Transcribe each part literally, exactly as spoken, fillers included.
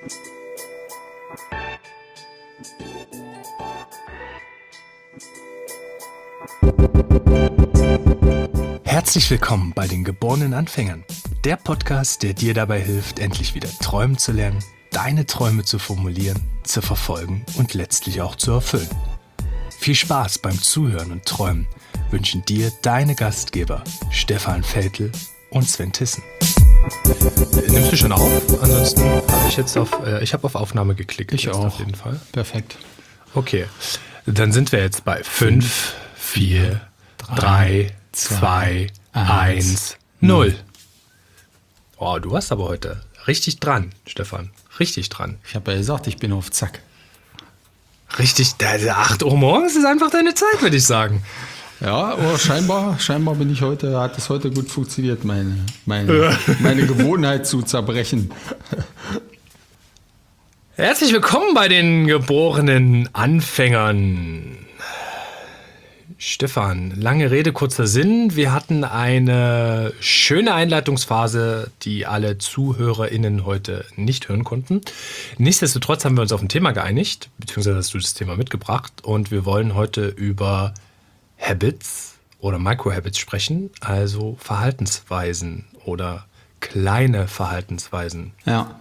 Herzlich willkommen bei den geborenen Anfängern, der Podcast, der dir dabei hilft, endlich wieder träumen zu lernen, deine Träume zu formulieren, zu verfolgen und letztlich auch zu erfüllen. Viel Spaß beim Zuhören und Träumen wünschen dir deine Gastgeber Stefan Veltl und Sven Tissen. Nimmst du schon auf? Ansonsten habe ich jetzt auf, äh, ich habe auf Aufnahme geklickt. Ich auch. Auf jeden Fall. Perfekt. Okay, dann sind wir jetzt bei fünf, vier, drei, zwei, eins, null. Oh, du warst aber heute richtig dran, Stefan. Richtig dran. Ich habe ja gesagt, ich bin auf Zack. Richtig, acht Uhr morgens ist einfach deine Zeit, würde ich sagen. Ja, aber scheinbar, scheinbar bin ich heute, hat es heute gut funktioniert, meine, meine, meine Gewohnheit zu zerbrechen. Herzlich willkommen bei den geborenen Anfängern. Stefan, lange Rede, kurzer Sinn. Wir hatten eine schöne Einleitungsphase, die alle ZuhörerInnen heute nicht hören konnten. Nichtsdestotrotz haben wir uns auf ein Thema geeinigt, beziehungsweise hast du das Thema mitgebracht. Und wir wollen heute über Habits oder Microhabits sprechen, also Verhaltensweisen oder kleine Verhaltensweisen. Ja.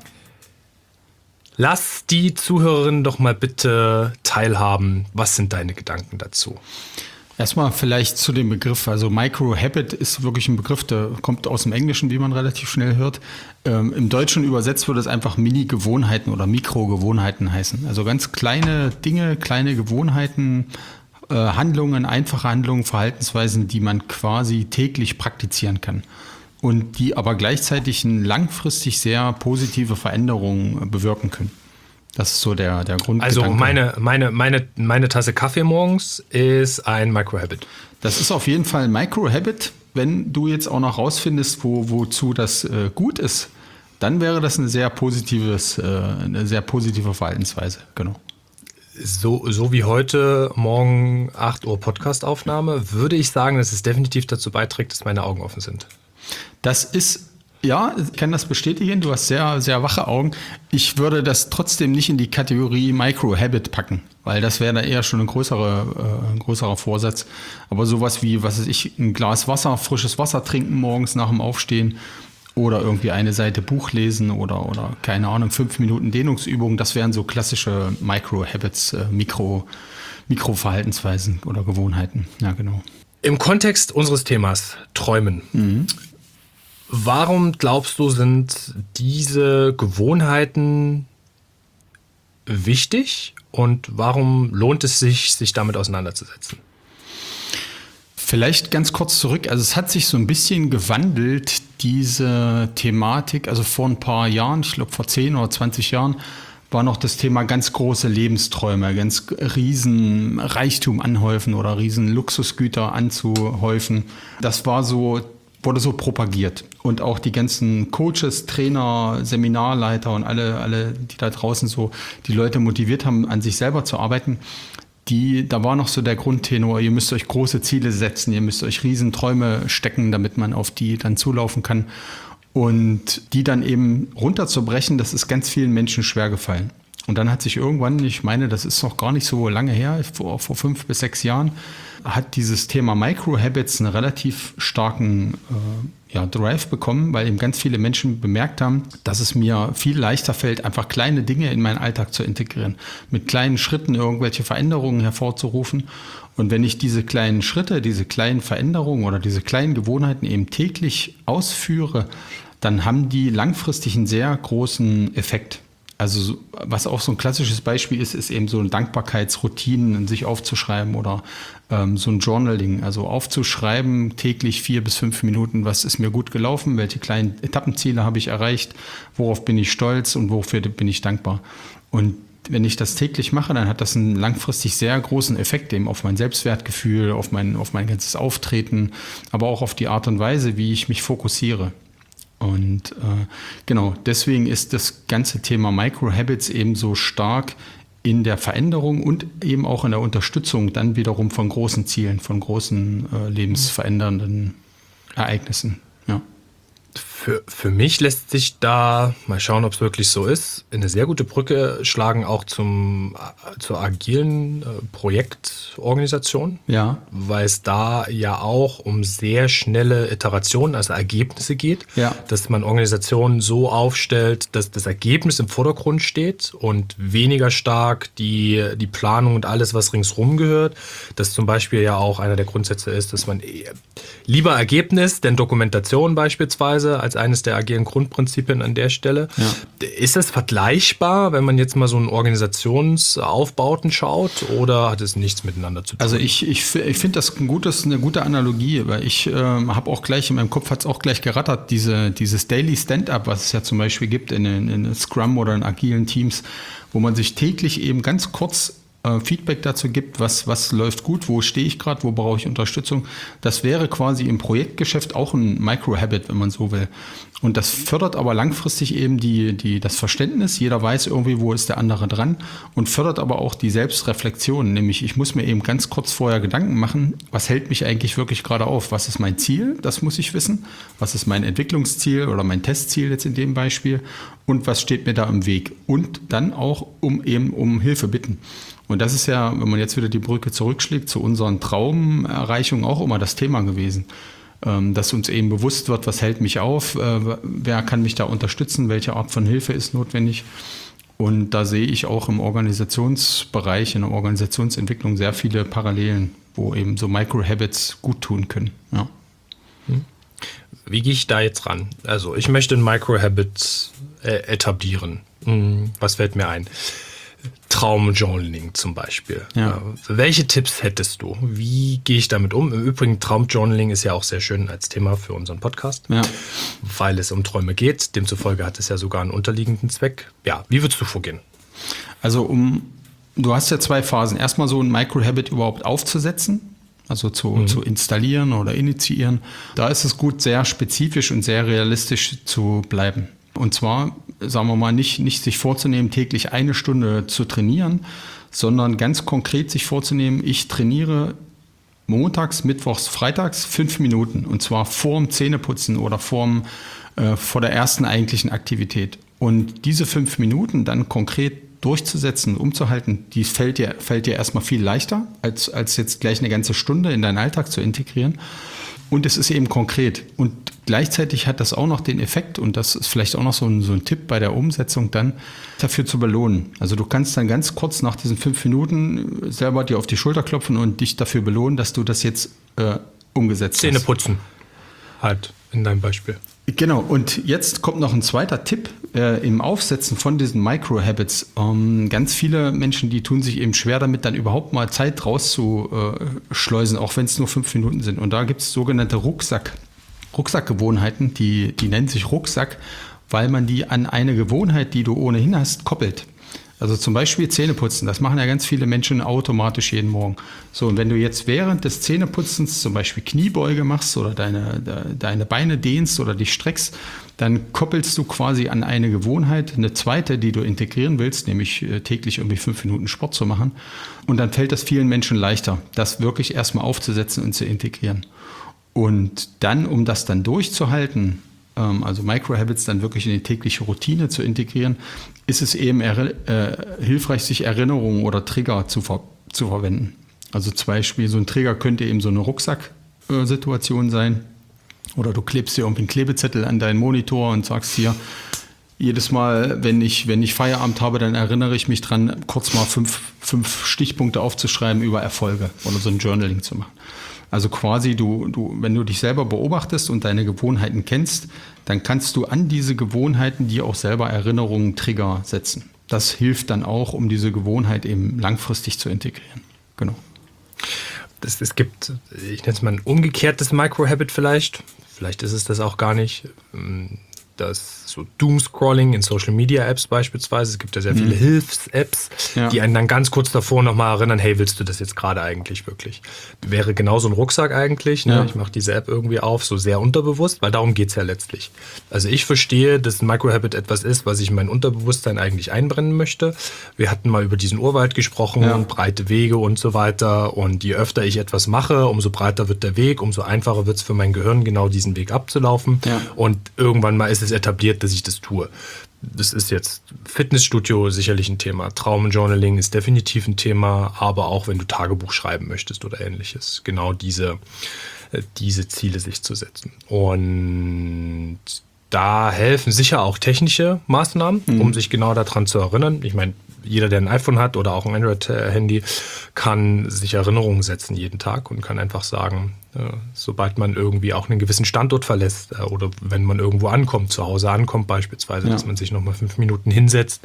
Lass die Zuhörerinnen doch mal bitte teilhaben. Was sind deine Gedanken dazu? Erstmal vielleicht zu dem Begriff, also Microhabit ist wirklich ein Begriff, der kommt aus dem Englischen, wie man relativ schnell hört. Ähm, im Deutschen übersetzt würde es einfach Mini-Gewohnheiten oder Mikrogewohnheiten heißen. Also ganz kleine Dinge, kleine Gewohnheiten, äh, Handlungen, einfache Handlungen, Verhaltensweisen, die man quasi täglich praktizieren kann. Und die aber gleichzeitig eine langfristig sehr positive Veränderungen bewirken können. Das ist so der, der Grundgedanke. Also meine, meine, meine, meine Tasse Kaffee morgens ist ein Microhabit. Das ist auf jeden Fall ein Microhabit. Wenn du jetzt auch noch rausfindest, wo, wozu das äh, gut ist, dann wäre das eine sehr, positives, äh, eine sehr positive Verhaltensweise. Genau. So, so wie heute Morgen acht Uhr Podcastaufnahme, würde ich sagen, dass es definitiv dazu beiträgt, dass meine Augen offen sind. Das ist, ja, ich kann das bestätigen. Du hast sehr, sehr wache Augen. Ich würde das trotzdem nicht in die Kategorie Microhabit packen, weil das wäre da eher schon ein größerer, äh, ein größerer Vorsatz. Aber sowas wie, was weiß ich, ein Glas Wasser, frisches Wasser trinken morgens nach dem Aufstehen oder irgendwie eine Seite Buch lesen oder, oder keine Ahnung, fünf Minuten Dehnungsübung, das wären so klassische Microhabits, äh, Mikro, Mikroverhaltensweisen oder Gewohnheiten. Ja, genau. Im Kontext unseres Themas Träumen. Mhm. Warum glaubst du, sind diese Gewohnheiten wichtig und warum lohnt es sich, sich damit auseinanderzusetzen? Vielleicht ganz kurz zurück. Also es hat sich so ein bisschen gewandelt, diese Thematik. Also vor ein paar Jahren, ich glaube vor zehn oder zwanzig Jahren, war noch das Thema ganz große Lebensträume, ganz riesen Reichtum anhäufen oder riesen Luxusgüter anzuhäufen. Das war so, wurde so propagiert. Und auch die ganzen Coaches, Trainer, Seminarleiter und alle, alle, die da draußen so die Leute motiviert haben, an sich selber zu arbeiten, die, da war noch so der Grundtenor, ihr müsst euch große Ziele setzen, ihr müsst euch riesen Träume stecken, damit man auf die dann zulaufen kann. Und die dann eben runterzubrechen, das ist ganz vielen Menschen schwer gefallen. Und dann hat sich irgendwann, ich meine, das ist noch gar nicht so lange her, vor, vor fünf bis sechs Jahren, hat dieses Thema Microhabits einen relativ starken äh, ja, Drive bekommen, weil eben ganz viele Menschen bemerkt haben, dass es mir viel leichter fällt, einfach kleine Dinge in meinen Alltag zu integrieren, mit kleinen Schritten irgendwelche Veränderungen hervorzurufen. Und wenn ich diese kleinen Schritte, diese kleinen Veränderungen oder diese kleinen Gewohnheiten eben täglich ausführe, dann haben die langfristig einen sehr großen Effekt. Also was auch so ein klassisches Beispiel ist, ist eben so ein Dankbarkeitsroutinen in sich aufzuschreiben oder ähm, so ein Journaling, also aufzuschreiben täglich vier bis fünf Minuten, was ist mir gut gelaufen, welche kleinen Etappenziele habe ich erreicht, worauf bin ich stolz und wofür bin ich dankbar. Und wenn ich das täglich mache, dann hat das einen langfristig sehr großen Effekt eben auf mein Selbstwertgefühl, auf mein, auf mein ganzes Auftreten, aber auch auf die Art und Weise, wie ich mich fokussiere. Und äh, genau, deswegen ist das ganze Thema Microhabits eben so stark in der Veränderung und eben auch in der Unterstützung dann wiederum von großen Zielen, von großen äh, lebensverändernden Ereignissen. Ja. Für, für mich lässt sich da, mal schauen, ob es wirklich so ist, eine sehr gute Brücke schlagen auch zum, zur agilen äh, Projektorganisation. Ja. Weil es da ja auch um sehr schnelle Iterationen, also Ergebnisse geht. Ja. Dass man Organisationen so aufstellt, dass das Ergebnis im Vordergrund steht und weniger stark die, die Planung und alles, was ringsrum gehört. Das zum Beispiel ja auch einer der Grundsätze ist, dass man lieber Ergebnis, denn Dokumentation beispielsweise, als eines der agilen Grundprinzipien an der Stelle. Ja. Ist das vergleichbar, wenn man jetzt mal so einen Organisationsaufbauten schaut, oder hat es nichts miteinander zu tun? Also ich, ich, ich finde das ein gutes, eine gute Analogie, weil ich äh, habe auch gleich, in meinem Kopf hat es auch gleich gerattert, diese, dieses Daily Stand-up, was es ja zum Beispiel gibt in, in, in Scrum oder in agilen Teams, wo man sich täglich eben ganz kurz Feedback dazu gibt, was, was läuft gut, wo stehe ich gerade, wo brauche ich Unterstützung. Das wäre quasi im Projektgeschäft auch ein Micro-Habit, wenn man so will. Und das fördert aber langfristig eben die, die, das Verständnis. Jeder weiß irgendwie, wo ist der andere dran, und fördert aber auch die Selbstreflexion. Nämlich, ich muss mir eben ganz kurz vorher Gedanken machen, was hält mich eigentlich wirklich gerade auf? Was ist mein Ziel? Das muss ich wissen. Was ist mein Entwicklungsziel oder mein Testziel jetzt in dem Beispiel? Und was steht mir da im Weg? Und dann auch um eben um Hilfe bitten. Und das ist ja, wenn man jetzt wieder die Brücke zurückschlägt, zu unseren Traumerreichungen auch immer das Thema gewesen. Dass uns eben bewusst wird, was hält mich auf, wer kann mich da unterstützen, welche Art von Hilfe ist notwendig. Und da sehe ich auch im Organisationsbereich, in der Organisationsentwicklung sehr viele Parallelen, wo eben so Micro-Habits gut tun können. Ja. Wie gehe ich da jetzt ran? Also ich möchte ein Micro-Habit äh, etablieren. Hm, was fällt mir ein? Traumjournaling zum Beispiel. Ja. Welche Tipps hättest du? Wie gehe ich damit um? Im Übrigen, Traumjournaling ist ja auch sehr schön als Thema für unseren Podcast, ja. weil es um Träume geht. Demzufolge hat es ja sogar einen unterliegenden Zweck. Ja, wie würdest du vorgehen? Also um, du hast ja zwei Phasen. Erstmal so ein Micro-Habit überhaupt aufzusetzen, also zu, mhm. zu installieren oder initiieren. Da ist es gut, sehr spezifisch und sehr realistisch zu bleiben. Und zwar, sagen wir mal, nicht, nicht sich vorzunehmen, täglich eine Stunde zu trainieren, sondern ganz konkret sich vorzunehmen, ich trainiere montags, mittwochs, freitags fünf Minuten. Und zwar vorm Zähneputzen oder vorm, äh, vor der ersten eigentlichen Aktivität. Und diese fünf Minuten dann konkret durchzusetzen, umzuhalten, die fällt dir, fällt dir erstmal viel leichter, als, als jetzt gleich eine ganze Stunde in deinen Alltag zu integrieren. Und es ist eben konkret. Und gleichzeitig hat das auch noch den Effekt, und das ist vielleicht auch noch so ein, so ein Tipp bei der Umsetzung, dann dafür zu belohnen. Also du kannst dann ganz kurz nach diesen fünf Minuten selber dir auf die Schulter klopfen und dich dafür belohnen, dass du das jetzt äh, umgesetzt hast. Zähne putzen, halt in deinem Beispiel. Genau, und jetzt kommt noch ein zweiter Tipp äh, im Aufsetzen von diesen Micro-Habits. Ähm, ganz viele Menschen, die tun sich eben schwer damit, dann überhaupt mal Zeit rauszuschleusen, auch wenn es nur fünf Minuten sind. Und da gibt es sogenannte Rucksack, Rucksackgewohnheiten, die, die nennen sich Rucksack, weil man die an eine Gewohnheit, die du ohnehin hast, koppelt. Also zum Beispiel Zähneputzen, das machen ja ganz viele Menschen automatisch jeden Morgen. So, und wenn du jetzt während des Zähneputzens zum Beispiel Kniebeuge machst oder deine, de, deine Beine dehnst oder dich streckst, dann koppelst du quasi an eine Gewohnheit eine zweite, die du integrieren willst, nämlich äh, täglich irgendwie fünf Minuten Sport zu machen. Und dann fällt das vielen Menschen leichter, das wirklich erstmal aufzusetzen und zu integrieren. Und dann, um das dann durchzuhalten, also Micro-Habits dann wirklich in die tägliche Routine zu integrieren, ist es eben äh, hilfreich, sich Erinnerungen oder Trigger zu, ver- zu verwenden. Also zum Beispiel so ein Trigger könnte eben so eine Rucksack-Situation sein, oder du klebst dir irgendwie einen Klebezettel an deinen Monitor und sagst hier, jedes Mal, wenn ich, wenn ich Feierabend habe, dann erinnere ich mich dran, kurz mal fünf, fünf Stichpunkte aufzuschreiben über Erfolge oder so ein Journaling zu machen. Also quasi, du, du, wenn du dich selber beobachtest und deine Gewohnheiten kennst, dann kannst du an diese Gewohnheiten dir auch selber Erinnerungen, Trigger setzen. Das hilft dann auch, um diese Gewohnheit eben langfristig zu integrieren. Genau. Das, es gibt, ich nenne es mal ein umgekehrtes Micro-Habit vielleicht. Vielleicht ist es das auch gar nicht. das so Doomscrolling in Social-Media-Apps beispielsweise. Es gibt ja sehr viele mhm. Hilfs-Apps, ja. die einen dann ganz kurz davor nochmal erinnern, hey, willst du das jetzt gerade eigentlich wirklich? Wäre genauso ein Rucksack eigentlich. Ne? Ja. Ich mache diese App irgendwie auf, so sehr unterbewusst, weil darum geht es ja letztlich. Also ich verstehe, dass ein Microhabit etwas ist, was ich in mein Unterbewusstsein eigentlich einbrennen möchte. Wir hatten mal über diesen Urwald gesprochen, ja. breite Wege und so weiter. Und je öfter ich etwas mache, umso breiter wird der Weg, umso einfacher wird es für mein Gehirn, genau diesen Weg abzulaufen. Ja. Und irgendwann mal ist es etabliert, dass ich das tue. Das ist jetzt Fitnessstudio sicherlich ein Thema. Traumjournaling ist definitiv ein Thema, aber auch wenn du Tagebuch schreiben möchtest oder ähnliches. Genau diese, diese Ziele sich zu setzen. Und da helfen sicher auch technische Maßnahmen, mhm. um sich genau daran zu erinnern. Ich meine, jeder, der ein iPhone hat oder auch ein Android-Handy, kann sich Erinnerungen setzen jeden Tag und kann einfach sagen, äh, sobald man irgendwie auch einen gewissen Standort verlässt äh, oder wenn man irgendwo ankommt, zu Hause ankommt beispielsweise, ja. dass man sich nochmal fünf Minuten hinsetzt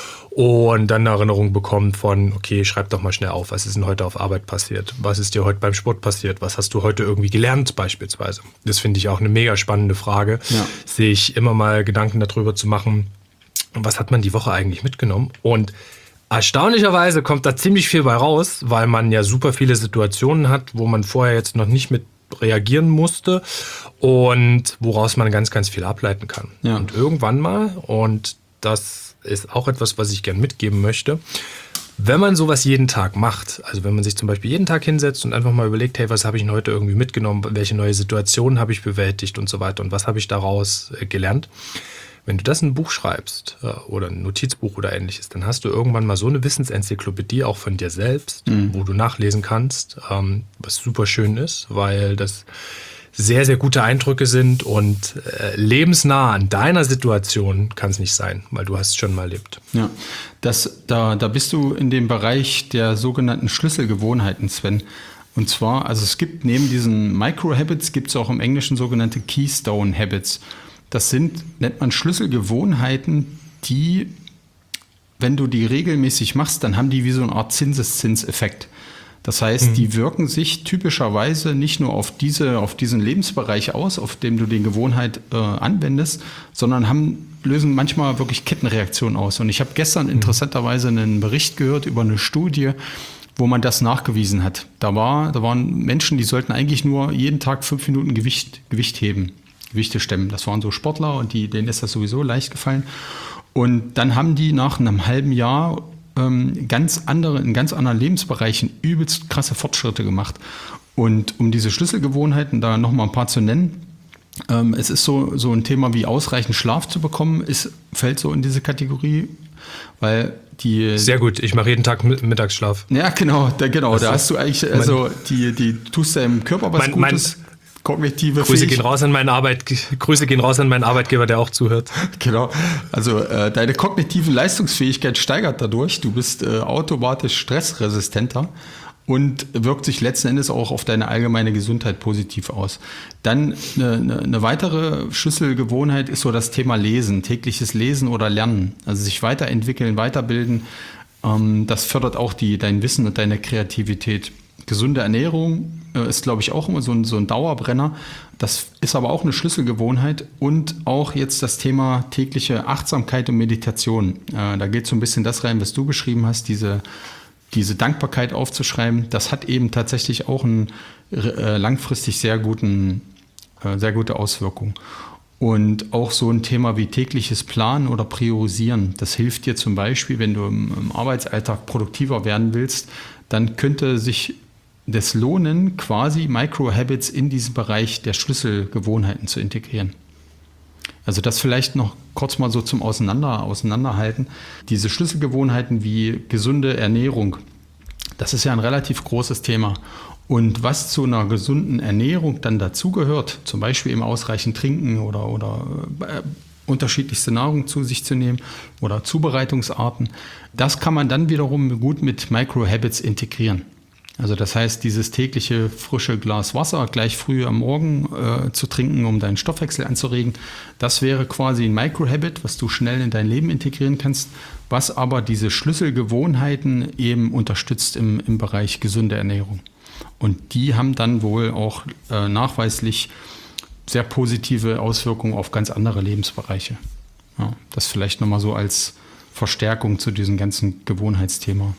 und dann eine Erinnerung bekommt von, okay, schreib doch mal schnell auf, was ist denn heute auf Arbeit passiert? Was ist dir heute beim Sport passiert? Was hast du heute irgendwie gelernt beispielsweise? Das finde ich auch eine mega spannende Frage, ja. sich immer mal Gedanken darüber zu machen, was hat man die Woche eigentlich mitgenommen? Und erstaunlicherweise kommt da ziemlich viel bei raus, weil man ja super viele Situationen hat, wo man vorher jetzt noch nicht mit reagieren musste und woraus man ganz, ganz viel ableiten kann. Ja. Und irgendwann mal, und das ist auch etwas, was ich gern mitgeben möchte, wenn man sowas jeden Tag macht, also wenn man sich zum Beispiel jeden Tag hinsetzt und einfach mal überlegt, hey, was habe ich denn heute irgendwie mitgenommen, welche neue Situationen habe ich bewältigt und so weiter und was habe ich daraus gelernt, wenn du das in ein Buch schreibst oder ein Notizbuch oder ähnliches, dann hast du irgendwann mal so eine Wissensenzyklopädie auch von dir selbst, mhm. wo du nachlesen kannst, was super schön ist, weil das sehr, sehr gute Eindrücke sind und lebensnah an deiner Situation kann es nicht sein, weil du hast es schon mal erlebt. Ja, das, da, da bist du in dem Bereich der sogenannten Schlüsselgewohnheiten, Sven. Und zwar, also es gibt neben diesen Micro-Habits, gibt es auch im Englischen sogenannte Keystone-Habits. Das sind, nennt man Schlüsselgewohnheiten, die, wenn du die regelmäßig machst, dann haben die wie so eine Art Zinseszinseffekt. Das heißt, mhm. die wirken sich typischerweise nicht nur auf, diese, auf diesen Lebensbereich aus, auf dem du die Gewohnheit äh, anwendest, sondern haben, lösen manchmal wirklich Kettenreaktionen aus. Und ich habe gestern mhm. interessanterweise einen Bericht gehört über eine Studie, wo man das nachgewiesen hat. Da, war, da waren Menschen, die sollten eigentlich nur jeden Tag fünf Minuten Gewicht, Gewicht heben. Gewichte stemmen. Das waren so Sportler und die, denen ist das sowieso leicht gefallen. Und dann haben die nach einem halben Jahr ähm, ganz andere, in ganz anderen Lebensbereichen übelst krasse Fortschritte gemacht. Und um diese Schlüsselgewohnheiten da nochmal ein paar zu nennen, ähm, es ist so, so ein Thema wie ausreichend Schlaf zu bekommen, ist, fällt so in diese Kategorie, weil die... Sehr gut, ich mache jeden Tag Mittagsschlaf. Ja, genau, da, genau, da hast du eigentlich, also die, die tust deinem Körper was mein, Gutes. Mein Kognitive Grüße gehen raus an meinen Arbeit, Grüße gehen raus an meinen Arbeitgeber, der auch zuhört. Genau. Also äh, deine kognitive Leistungsfähigkeit steigert dadurch. Du bist äh, automatisch stressresistenter und wirkt sich letzten Endes auch auf deine allgemeine Gesundheit positiv aus. Dann eine, eine weitere Schlüsselgewohnheit ist so das Thema Lesen, tägliches Lesen oder Lernen. Also sich weiterentwickeln, weiterbilden. Ähm, das fördert auch die, dein Wissen und deine Kreativität. Gesunde Ernährung äh, ist, glaube ich, auch immer so ein, so ein Dauerbrenner. Das ist aber auch eine Schlüsselgewohnheit. Und auch jetzt das Thema tägliche Achtsamkeit und Meditation. Äh, da geht so ein bisschen das rein, was du beschrieben hast, diese, diese Dankbarkeit aufzuschreiben. Das hat eben tatsächlich auch einen äh, langfristig sehr guten, äh, sehr gute Auswirkung. Und auch so ein Thema wie tägliches Planen oder Priorisieren. Das hilft dir zum Beispiel, wenn du im, im Arbeitsalltag produktiver werden willst, dann könnte sich das lohnen, quasi Micro-Habits in diesen Bereich der Schlüsselgewohnheiten zu integrieren. Also das vielleicht noch kurz mal so zum Auseinander, Auseinanderhalten. Diese Schlüsselgewohnheiten wie gesunde Ernährung, das ist ja ein relativ großes Thema. Und was zu einer gesunden Ernährung dann dazugehört, zum Beispiel im ausreichend Trinken oder, oder äh, unterschiedlichste Nahrung zu sich zu nehmen oder Zubereitungsarten, das kann man dann wiederum gut mit Micro-Habits integrieren. Also das heißt, dieses tägliche frische Glas Wasser gleich früh am Morgen äh, zu trinken, um deinen Stoffwechsel anzuregen, das wäre quasi ein Micro-Habit, was du schnell in dein Leben integrieren kannst, was aber diese Schlüsselgewohnheiten eben unterstützt im, im Bereich gesunde Ernährung. Und die haben dann wohl auch äh, nachweislich sehr positive Auswirkungen auf ganz andere Lebensbereiche. Ja, das vielleicht nochmal so als Verstärkung zu diesem ganzen Gewohnheitsthema.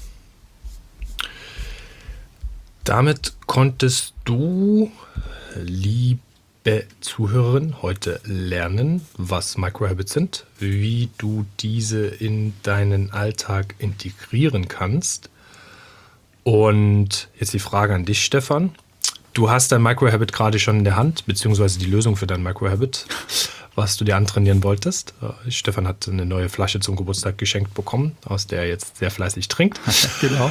Damit konntest du, liebe Zuhörerin, heute lernen, was Microhabits sind, wie du diese in deinen Alltag integrieren kannst. Und jetzt die Frage an dich, Stefan. Du hast dein Microhabit gerade schon in der Hand, beziehungsweise die Lösung für dein Microhabit, was du dir antrainieren wolltest. Stefan hat eine neue Flasche zum Geburtstag geschenkt bekommen, aus der er jetzt sehr fleißig trinkt. Genau.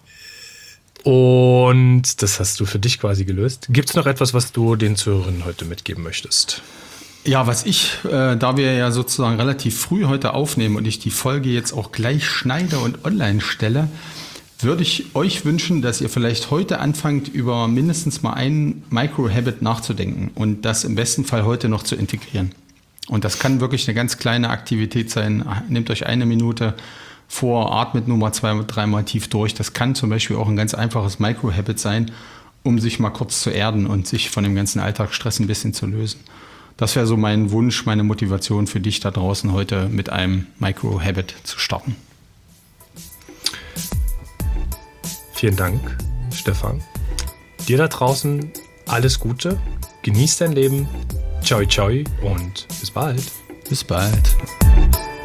Und das hast du für dich quasi gelöst. Gibt es noch etwas, was du den Zuhörern heute mitgeben möchtest? Ja, was ich, äh, da wir ja sozusagen relativ früh heute aufnehmen und ich die Folge jetzt auch gleich schneide und online stelle, würde ich euch wünschen, dass ihr vielleicht heute anfangt, über mindestens mal einen Microhabit nachzudenken und das im besten Fall heute noch zu integrieren. Und das kann wirklich eine ganz kleine Aktivität sein. Nehmt euch eine Minute vor, atmet nur mal zwei, dreimal tief durch. Das kann zum Beispiel auch ein ganz einfaches Microhabit sein, um sich mal kurz zu erden und sich von dem ganzen Alltagsstress ein bisschen zu lösen. Das wäre so mein Wunsch, meine Motivation für dich da draußen heute mit einem Microhabit zu starten. Vielen Dank, Stefan. Dir da draußen alles Gute, genieß dein Leben, ciao ciao und bis bald. Bis bald.